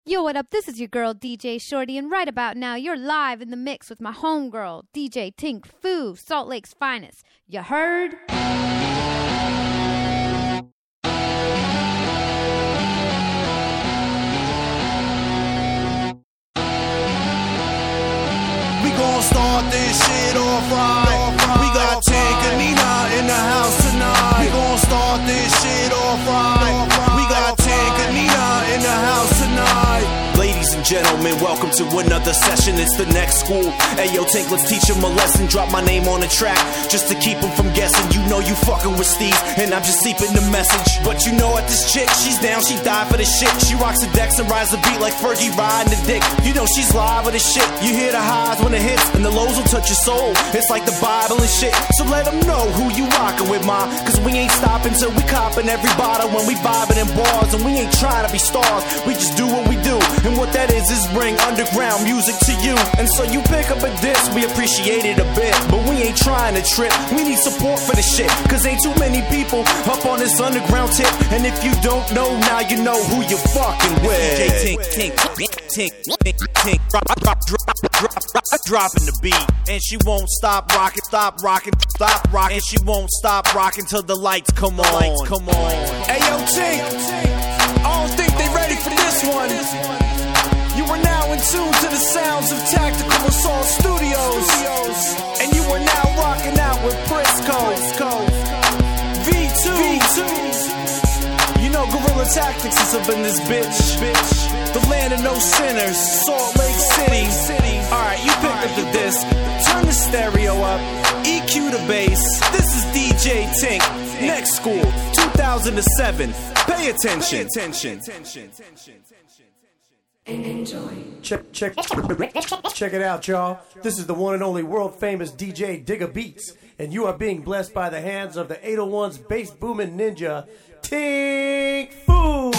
Yo, what up? This is your girl, DJ Shorty, and right about now, you're live in the mix with my homegirl, DJ Tink Fu, Salt Lake's finest. You heard? We gon' start this shit off right. We got Tink and Nina in the house tonight. We gon' start this shit off right. We got Tink and Nina in the house tonight. Ladies and gentlemen, welcome to another session. It's the next school. Hey yo, Tink, let's teach him a lesson. Drop my name on the track just to keep him from guessing. You know you fucking with Steve, and I'm just sleeping the message. But you know what, this chick, she's down, she died for the shit. She rocks the decks and rides the beat like Fergie riding the dick. You know she's live with the shit. You hear the highs when it hits, and the lows will touch your soul. It's like the Bible and shit. So let them know who you rockin' with, ma. Cause we ain't stopping till we copping every bottle when we vibing in bars. And we ain't trying to be stars, we just do what we do. And what that is bring underground music to you. And so you pick up a disc, we appreciate it a bit. But we ain't trying to trip, we need support for the shit. Cause ain't too many people up on this underground tip. And if you don't know, now you know who you fucking with. DJ Tink, dropping the beat. And she won't stop rocking, and she won't stop rocking till the lights come on. Hey yo, Tink, I don't think they ready for this one. You are now in tune to the sounds of Tactical Assault Studios. And you are now rocking out with Prisco. V2. You know Guerrilla Tactics is up in this bitch. The land of no sinners, Salt Lake City. Alright, you picked up the disc. Turn the stereo up. EQ the bass. This is DJ Tink. Next School, 2007. Pay attention. And enjoy. Check it out, y'all. This is the one and only world famous DJ Digga Beats, and you are being blessed by the hands of the 801's bass booming ninja, Tink Fu.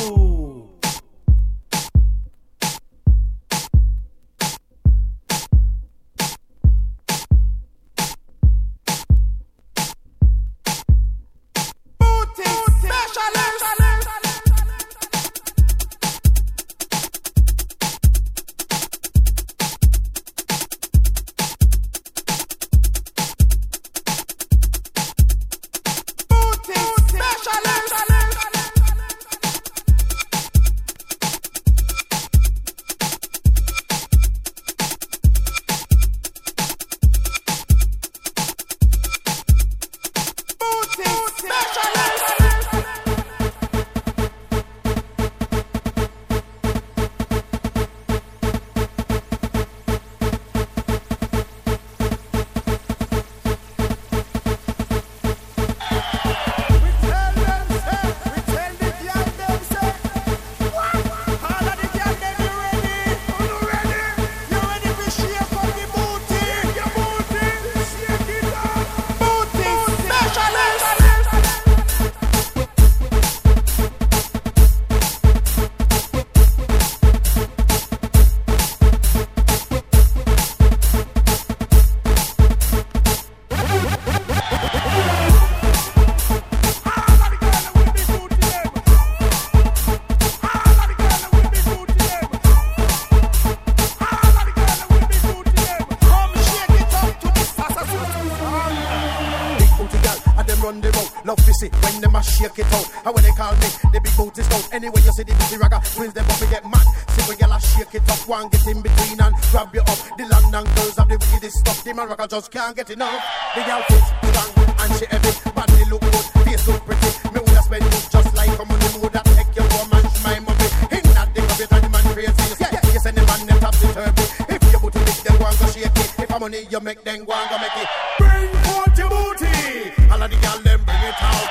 Shake it out, how when they call me, the big boot is out. Anyway, you see the busy ragga, twins them up and get mad. See when y'all shake it up, one get in between and grab you up. The London girls have the wickedest stuff, the man ragga just can't get enough. The girl foot strong and she heavy, body look good, face look pretty. Me woulda spend it just like a money woulda take your woman, my mommy. In that thing of it and the man crazy. Yeah, you send the man them top the turbo. If you booty big, then go and go shake it. If a money you make, then go and go make it. Bring forth your booty, all of the girl them bring it out.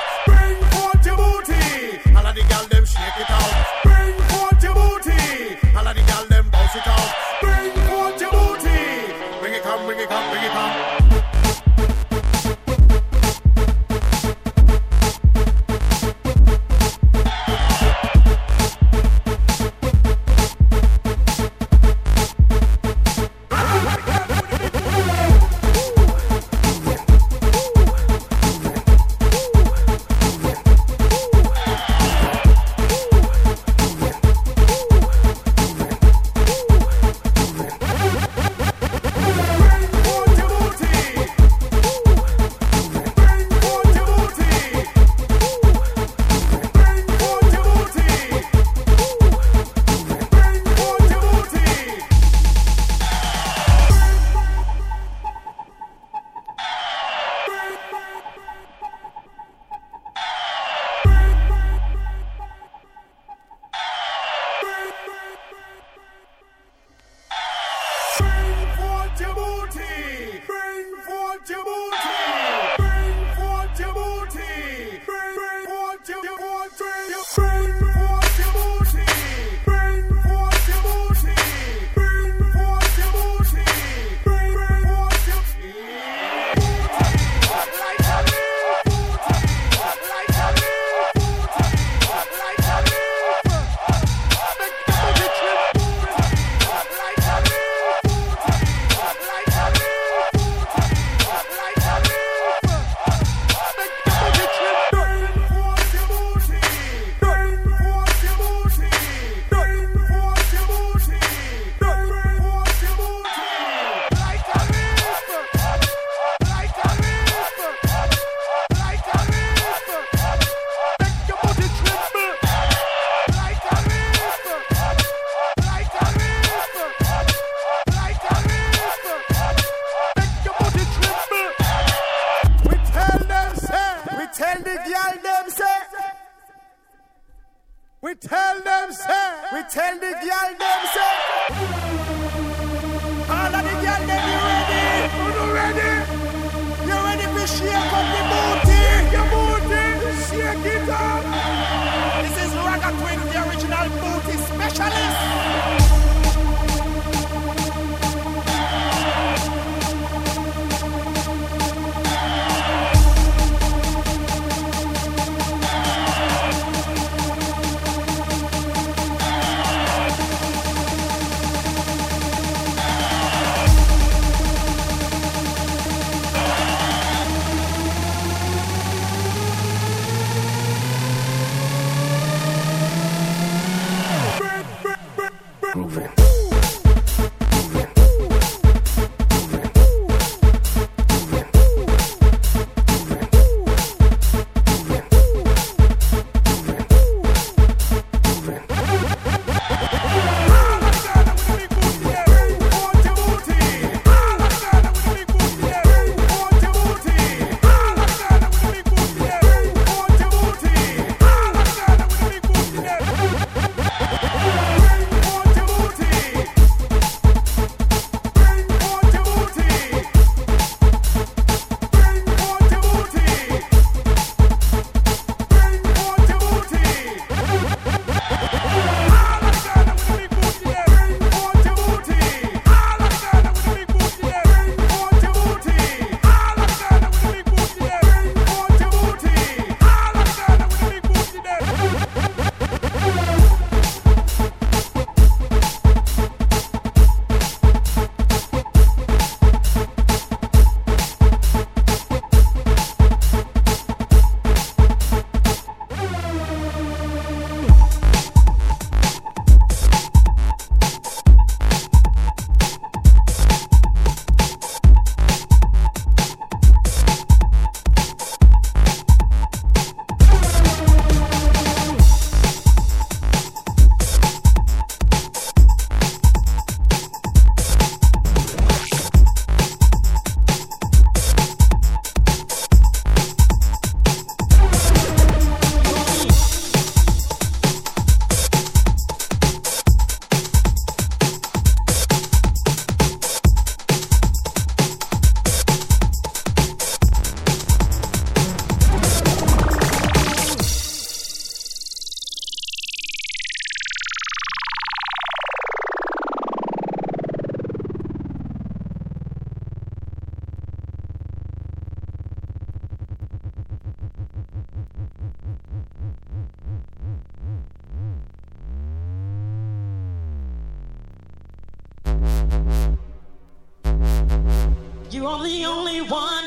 Your booty, all of the gal them shake it out. Bring forth your booty, all of the gal them bounce it out. Bring forth your booty, bring it come, bring it come, bring it come. You're the only one.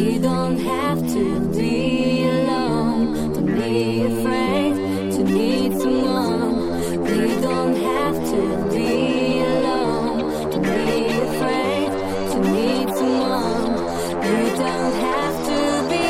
We don't have to be alone. Don't be afraid to need someone. We don't have to be alone. Don't be afraid to need someone. We don't have to be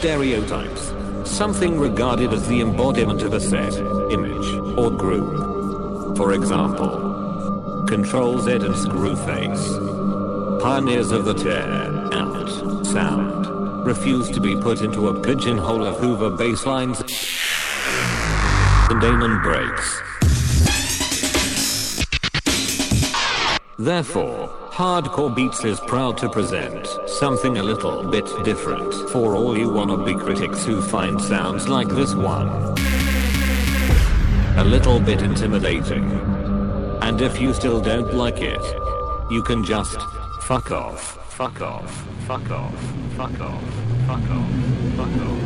stereotypes. Something regarded as the embodiment of a set, image, or group. For example, Control Z and Screwface, pioneers of the tear out sound, refused to be put into a pigeonhole of Hoover bass lines and Damon breaks. Therefore, Hardcore Beats is proud to present something a little bit different for all you wannabe critics who find sounds like this one a little bit intimidating. And if you still don't like it, you can just fuck off, fuck off, fuck off, fuck off, fuck off, fuck off.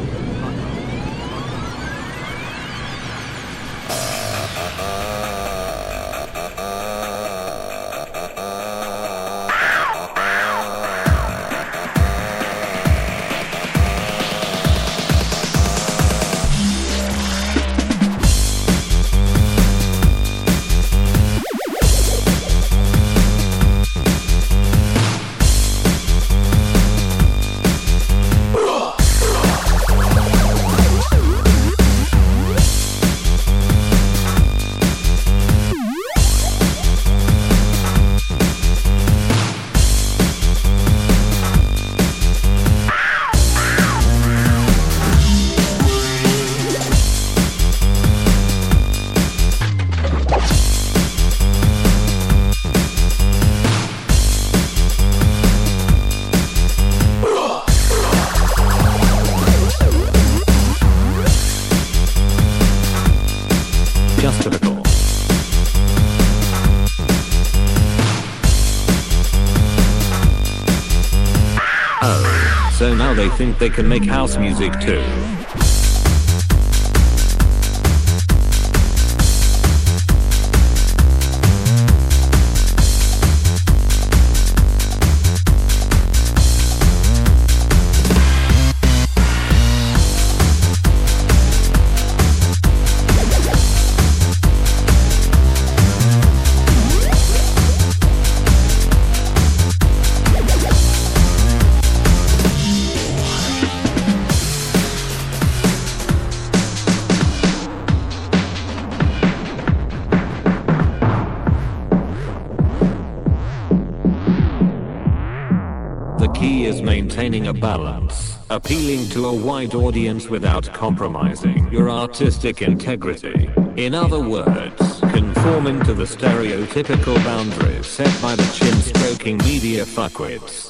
So now they think they can make house music too. Maintaining a balance, appealing to a wide audience without compromising your artistic integrity. In other words, conforming to the stereotypical boundaries set by the chin-stroking media fuckwits.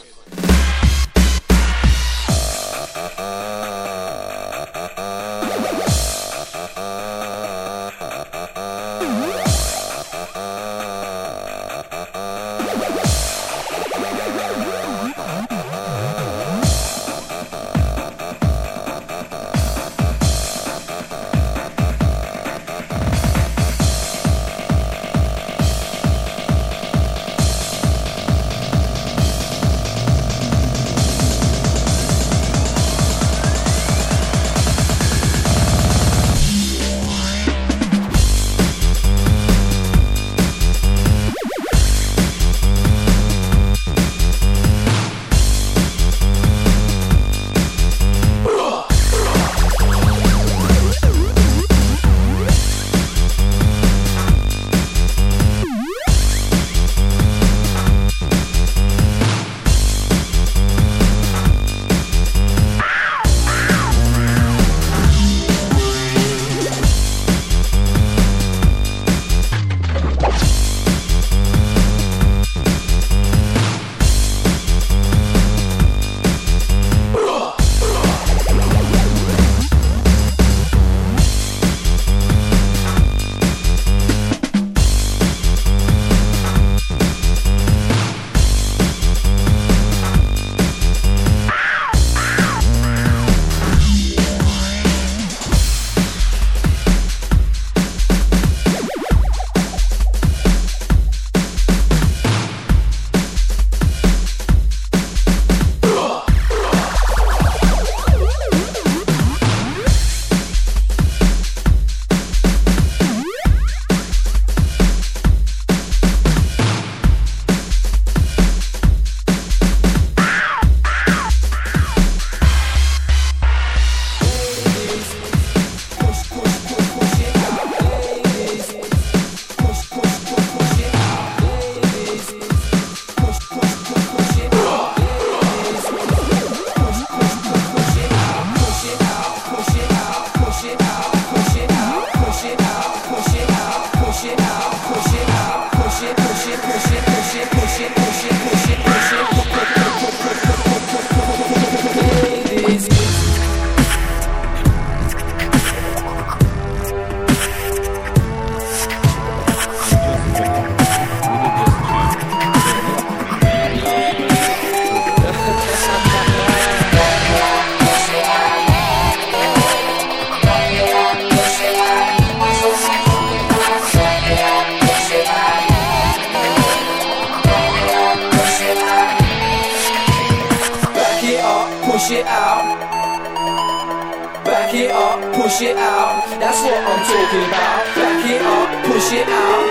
push it out. That's what I'm talking about. Back it up, push it out.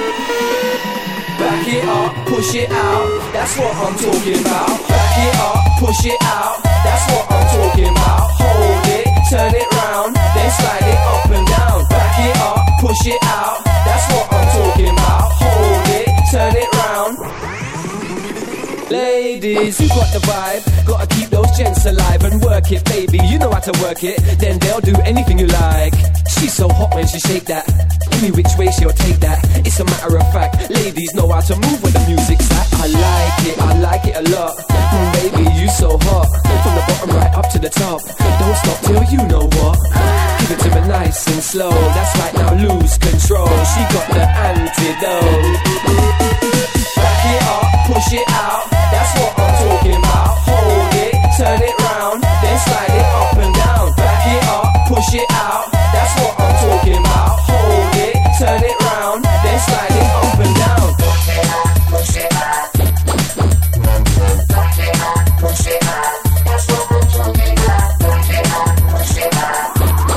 Back it up, push it out. That's what I'm talking about. Back it up, push it out. That's what I'm talking about. Hold it, turn it round, then slide it up and down. Back it up, push it out. That's what I'm talking about. Hold it, turn it round. Ladies, you got the vibe. Gotta keep those gents alive and work it, baby. You know how to work it. Then they'll do anything you like. She's so hot when she shake that. Any which way she'll take that. It's a matter of fact. Ladies know how to move when the music's at. I like it a lot. Baby, you so hot. From the bottom right up to the top. Don't stop till you know what. Give it to me nice and slow. That's right, now lose control. She got the antidote. Back it up, push it out. That's what I'm talking about. Hold it, turn it round, then slide it up and down. Back it up, push it out. That's what I'm talking about. Hold it, turn it round, then slide it up and down. Push it out, push it out, push it out. That's what I'm talking about. Push it out, push it out,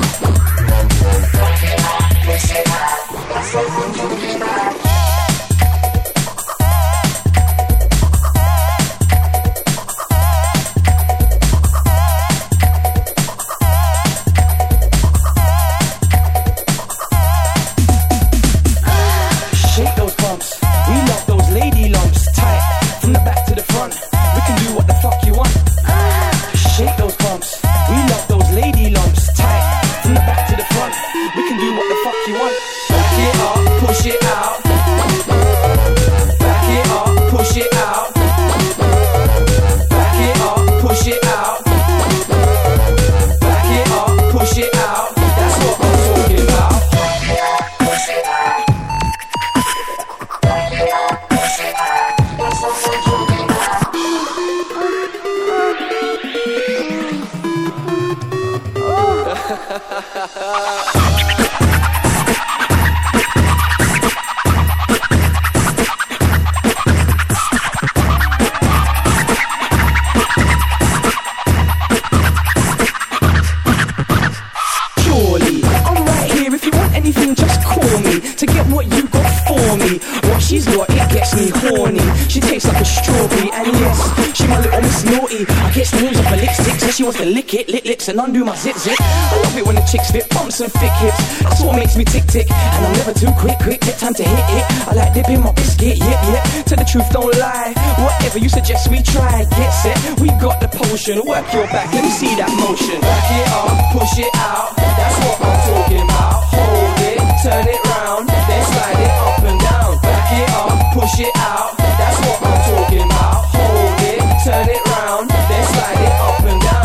push it out. That's what I'm talking about. She wants to lick it, lick lips and undo my zip zip. I love it when the chicks fit bumps and thick hips. That's what makes me tick tick. And I'm never too quick, get time to hit it. I like dipping my biscuit, yep. Tell the truth, don't lie. Whatever you suggest, we try. Get set, we got the potion. Work your back, let me see that motion. Back it up, push it out. That's what I'm talking about. Hold it, turn it round, then slide it up and down. Back it up, push it out. That's what I'm talking about. Hold it, turn it round, then slide it up and down.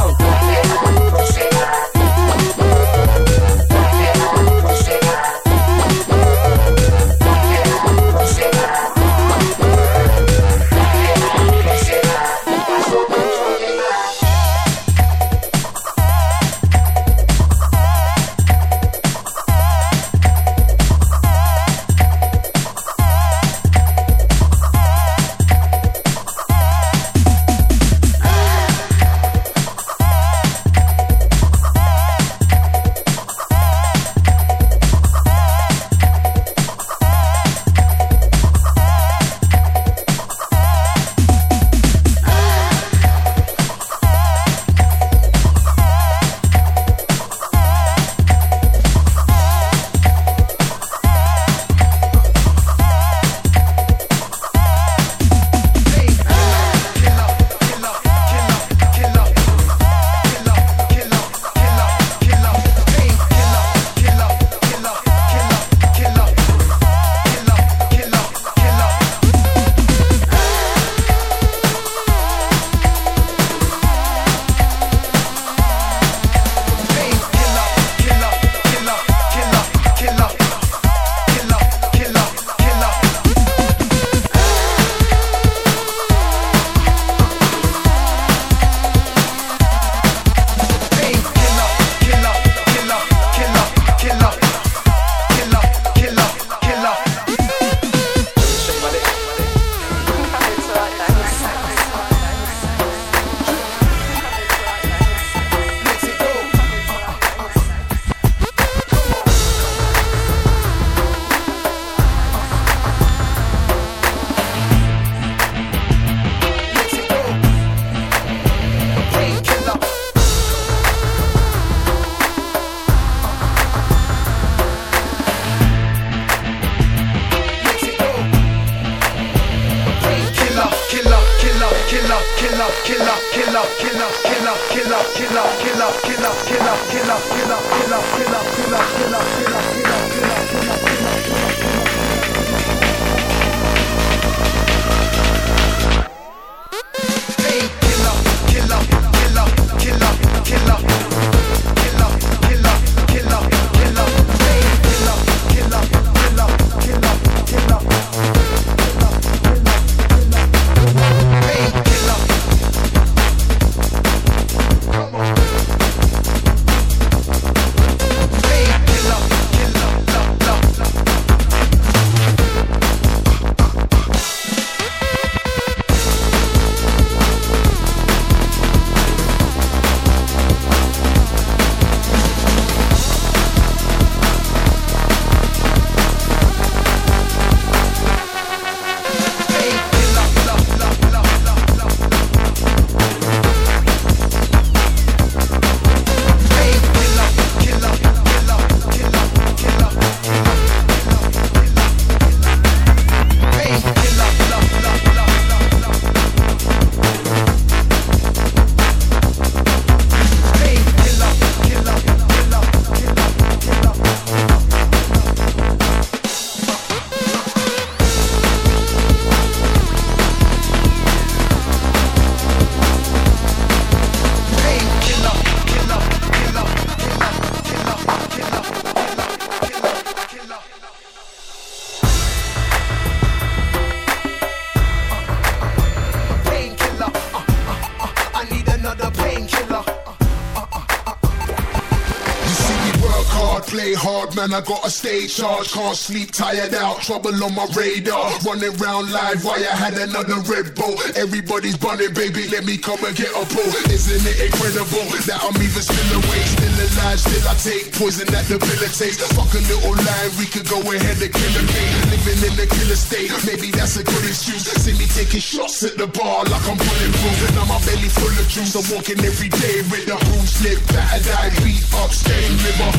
Play hard, man, I got a stage charge. Can't sleep, tired out, trouble on my radar. Running round live, why I had another Red Bull. Everybody's bunning, baby, let me come and get a pull. Isn't it incredible that I'm even still awake, still alive, still I take poison that debilitates. Fuck a little line, we could go ahead and kill a game. Living in the killer state, maybe that's a good excuse. See me taking shots at the bar like I'm bulletproof. Now my belly full of juice, I'm walking every day with the bruise, slip, battered eye, beat up, stained liver.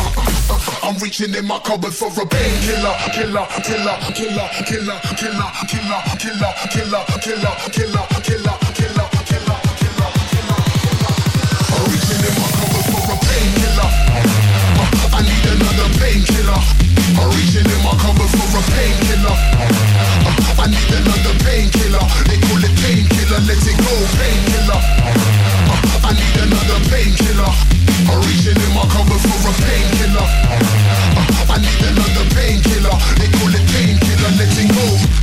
I'm reaching in my cupboard for a painkiller, killer, killer, killer, killer, killer, killer, killer, killer, killer, killer, killer, killer, killer, killer. I'm reaching in my cupboard for a painkiller. I need another painkiller. I'm reaching in my cupboard for a painkiller. I need another painkiller. They call it painkiller, let it go, painkiller. I need another painkiller. I'm reaching in my cupboard for a painkiller. I need another painkiller. They call it painkiller, let it go.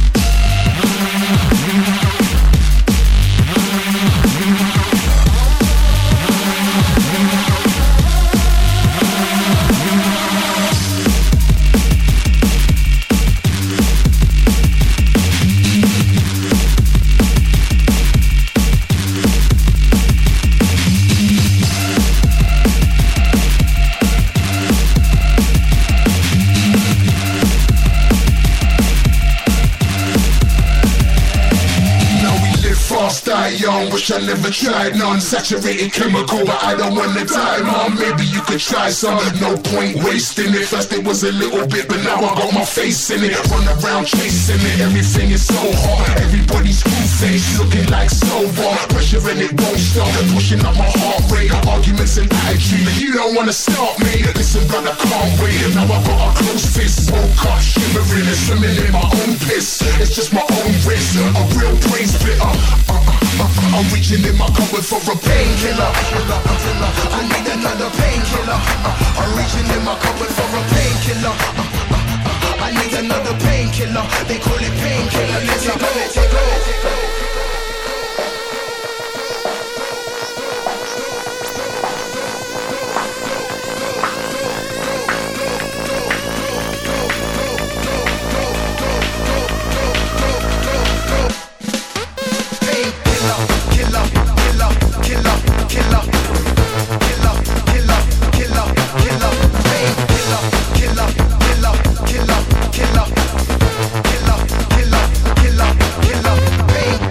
Young, wish I never tried none. Saturated chemical, but I don't wanna die, mom. Maybe you could try some. No point wasting it. First it was a little bit, but now I got my face in it. Run around chasing it. Everything is so hot. Everybody's cool face, looking like sober. Pressure and it won't stop. Pushing up my heart rate. Arguments and attitude. You don't wanna stop me. Listen, brother, can't wait. Now I got a close fist. Woke up, shivering and swimming in my own piss. It's just my own risk. A real brain splitter. I'm reaching in my cupboard for a painkiller. I need another painkiller. I'm reaching in my cupboard for a painkiller. I need another painkiller. They call it painkiller. Let it go, let it go. Killer,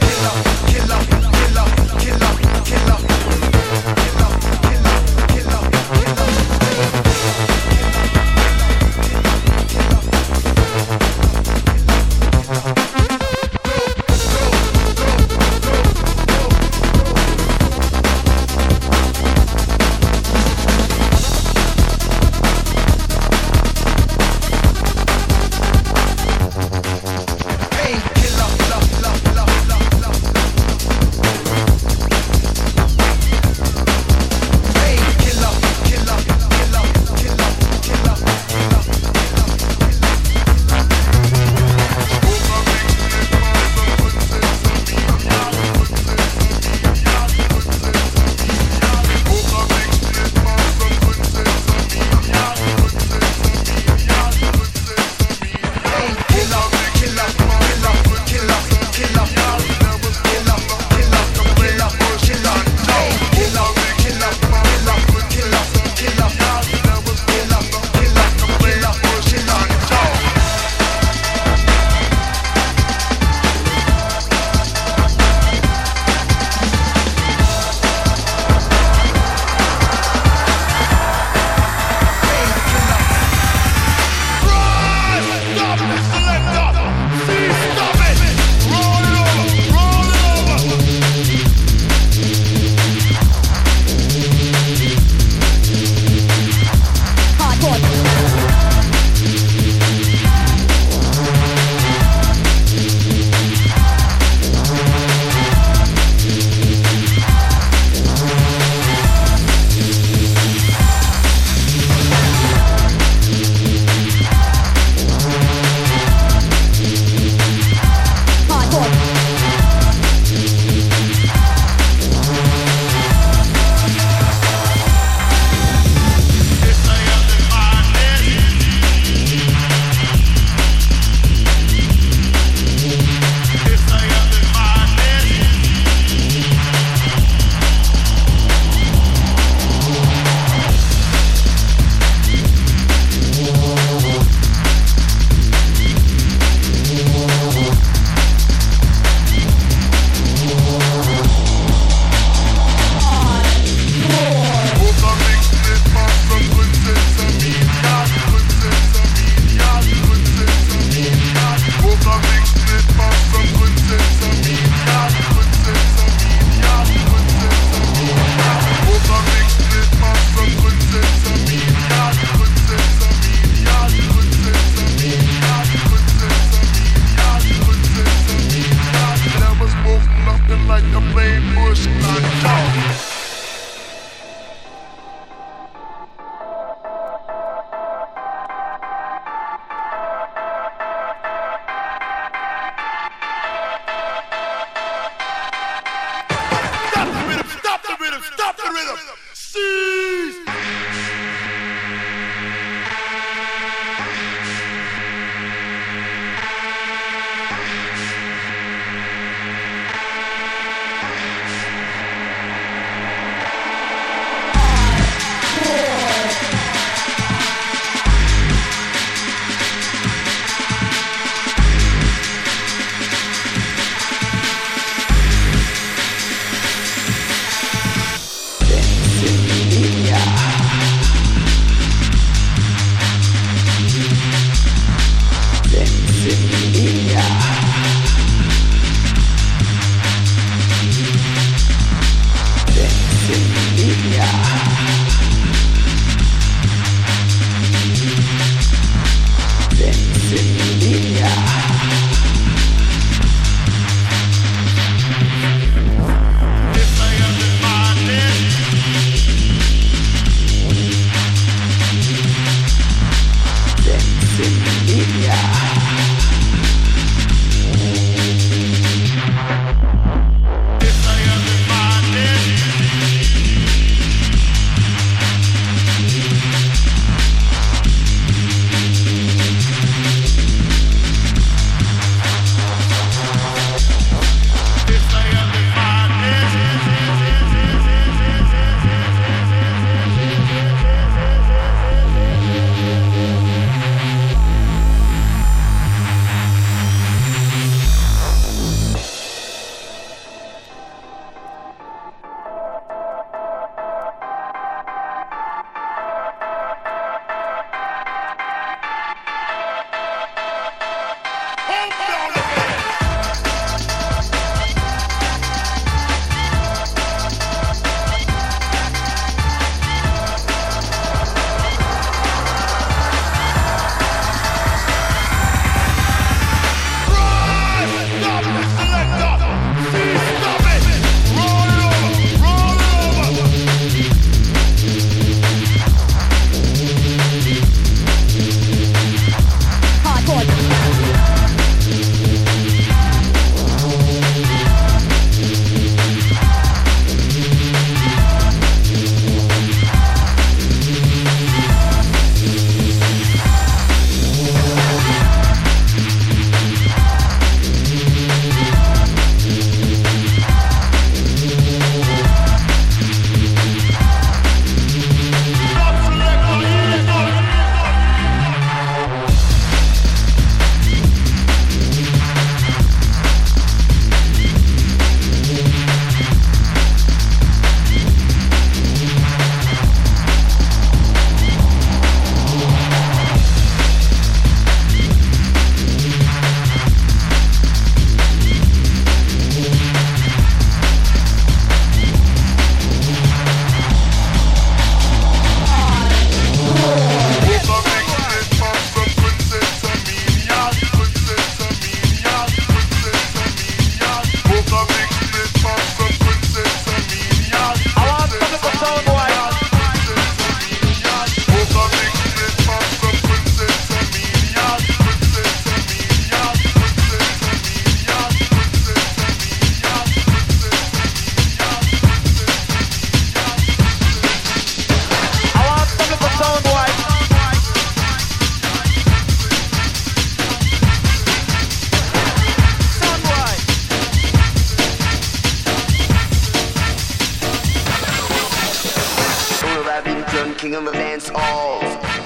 king of the dance hall.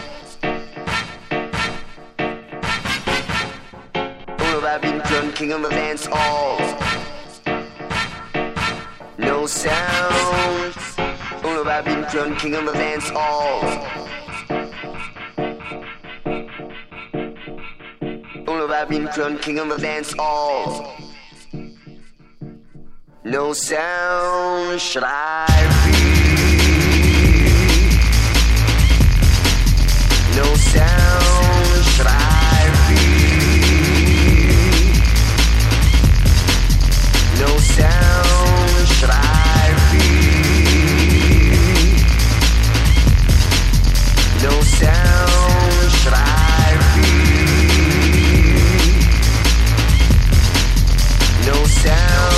All of Abington, king of the dance hall. No sound. All of Abington, king of the dance hall. All of Abington, king of the dance hall. No sound should I be. No sound should I be. No sound should I be. No sound should I be. No sound.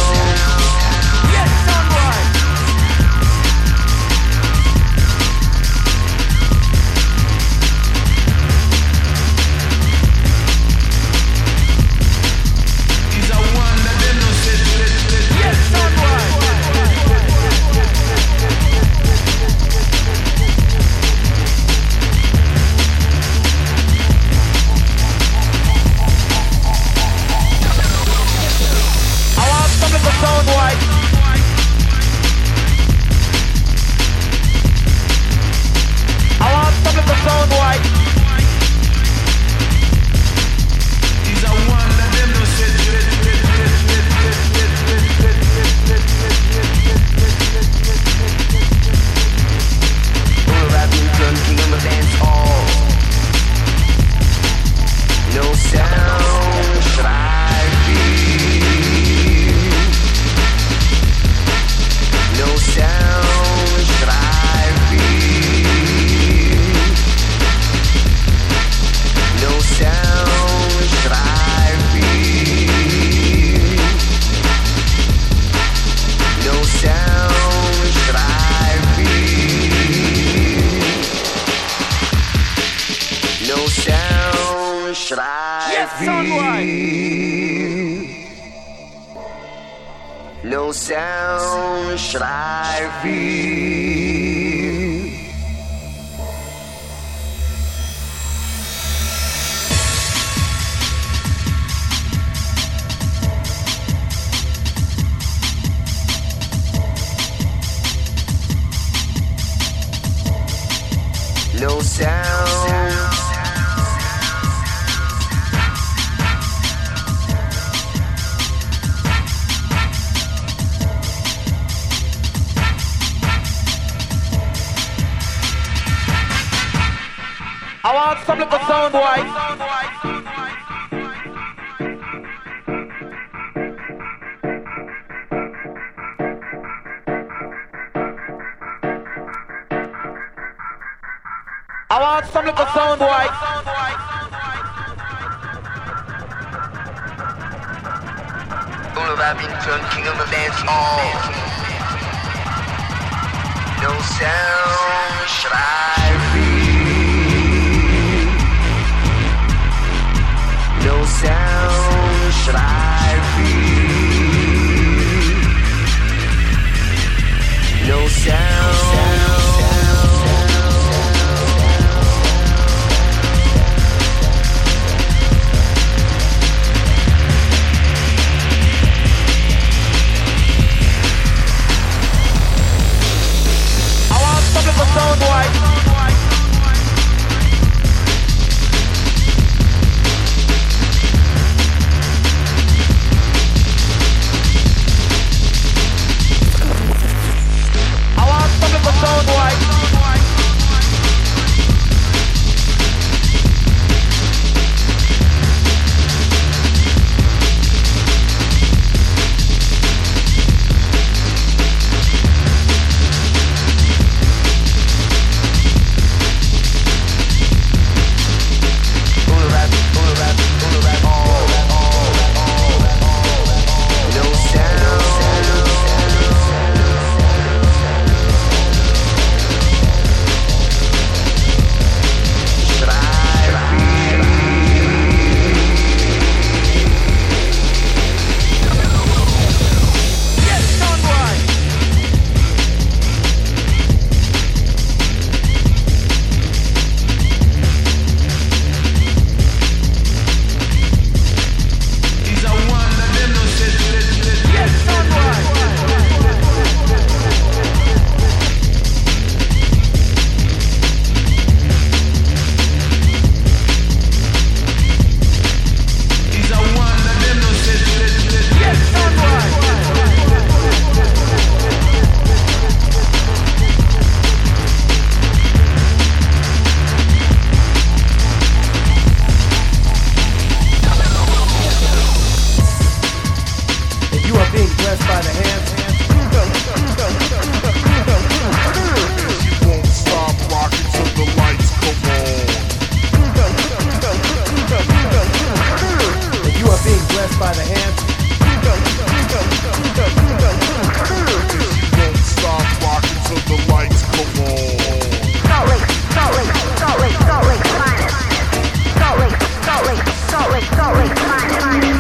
No sound should I feel. No sound. I want some little sound, boy. I want some little sound, boy. All of Abington, king of the dance hall. No sound should I be. No sound should I be. No sound. I want some little sound, boy. by the hands. She won't stop rocking till the lights come on. And you are being blessed by the hands. She won't stop rocking till the lights come on. Salt Lake, Salt Lake, Salt Lake, Salt Lake, finest. Salt Lake, Salt Lake, Salt Lake, Salt Lake, finest.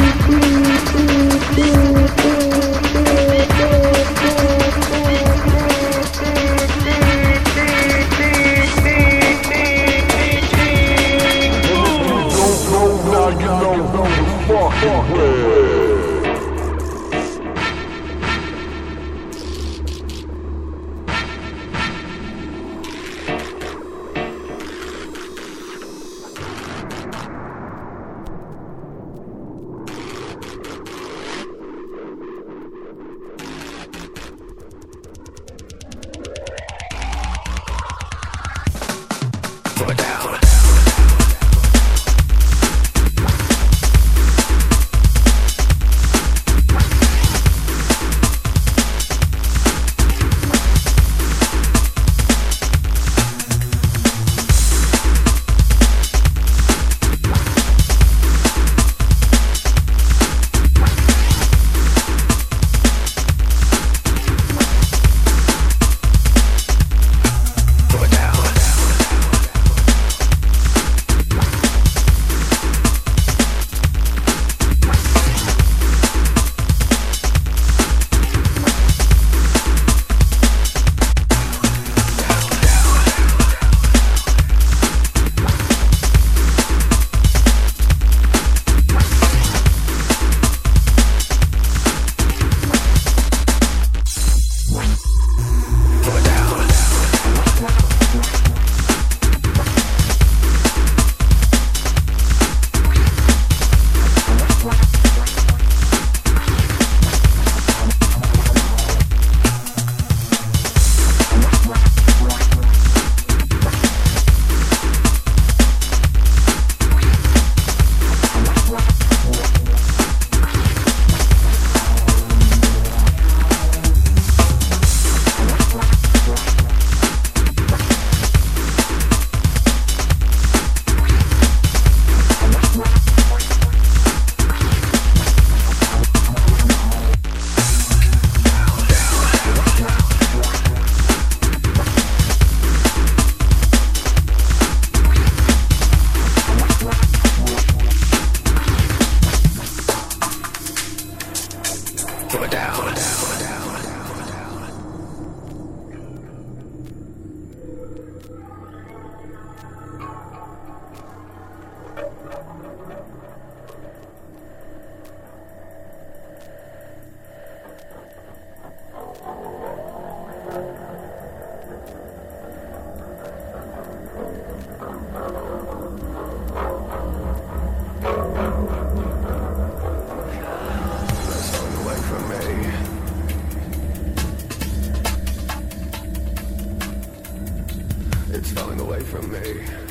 It's falling away from me.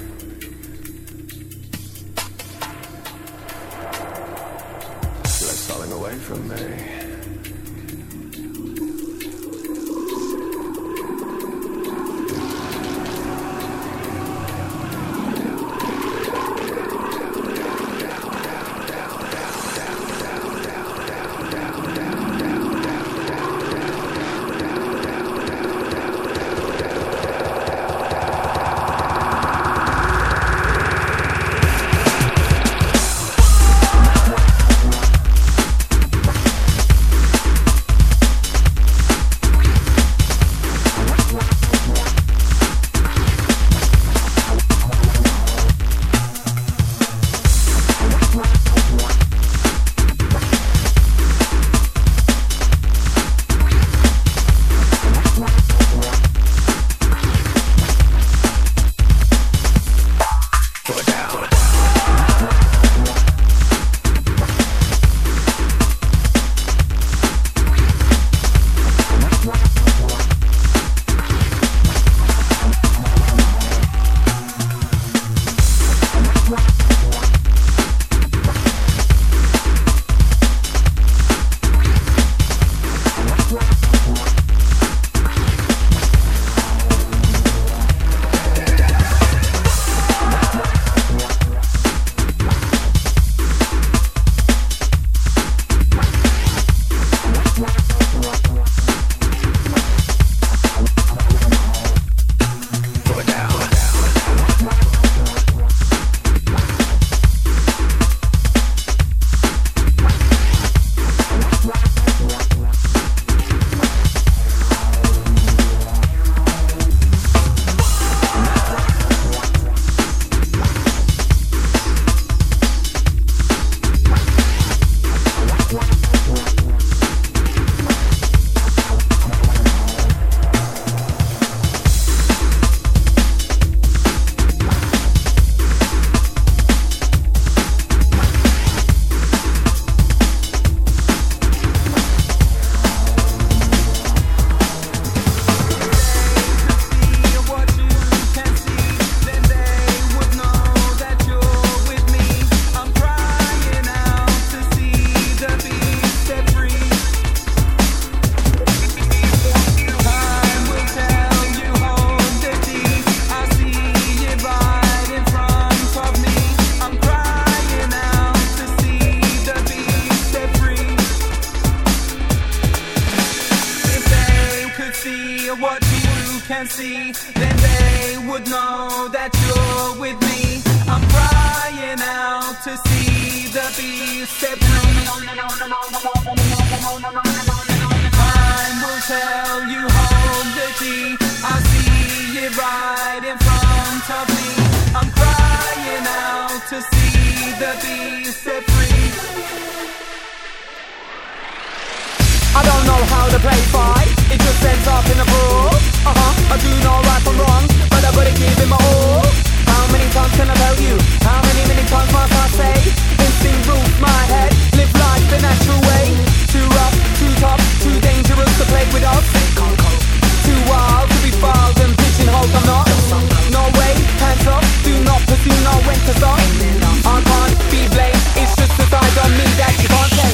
It's falling away from me. can see, then they would know that you're with me. I'm crying out to see the beast set free. Time will tell you, hold the key. I see it right in front of me. I'm crying out to see the beast set free. I don't know how to play fight, it just ends up in a brawl. I do know right from wrong, but I gotta give it my all. How many times can I tell you? How many times must I say? Instinct rules my head, live life the natural way. Too rough, too tough, too dangerous to play with us. Too wild to be filed and pigeonholed, I'm not. No way, hands up, do not pursue, know when to stop. I can't be blamed, it's just the side on me that you can't take.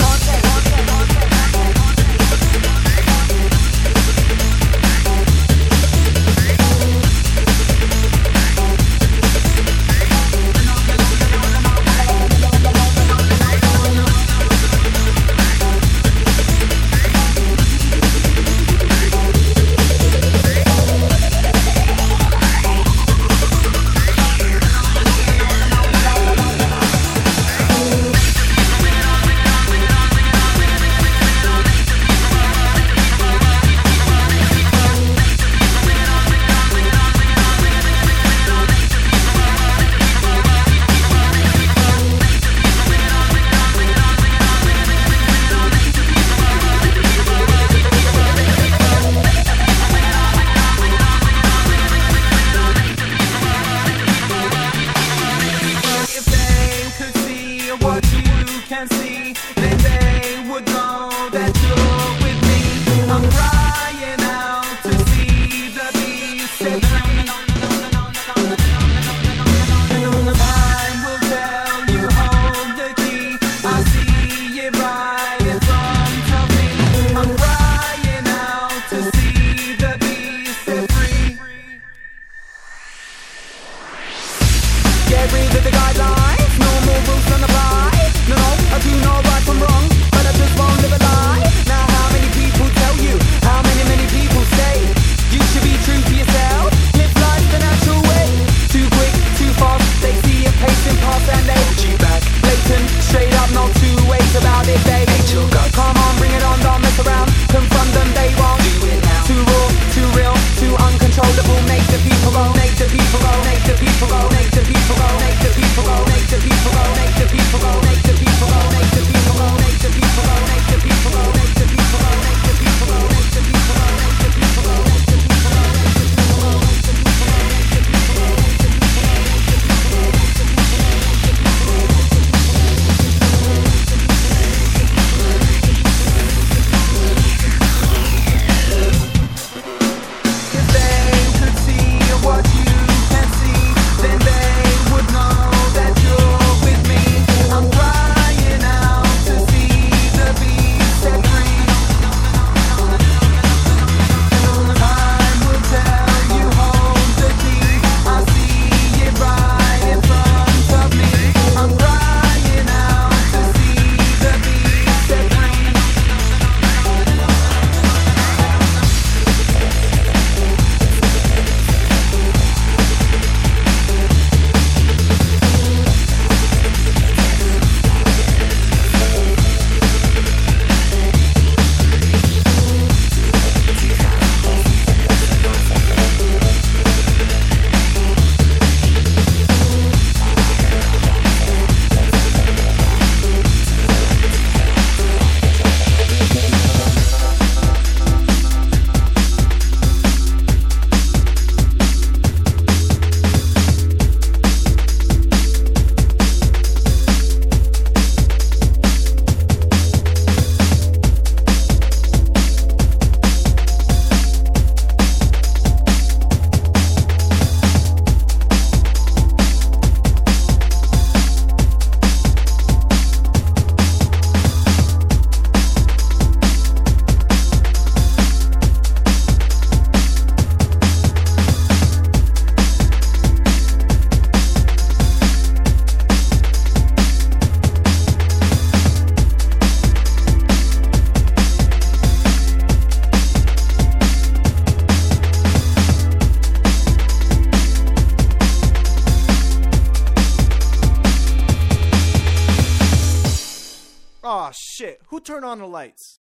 Shit, who turned on the lights?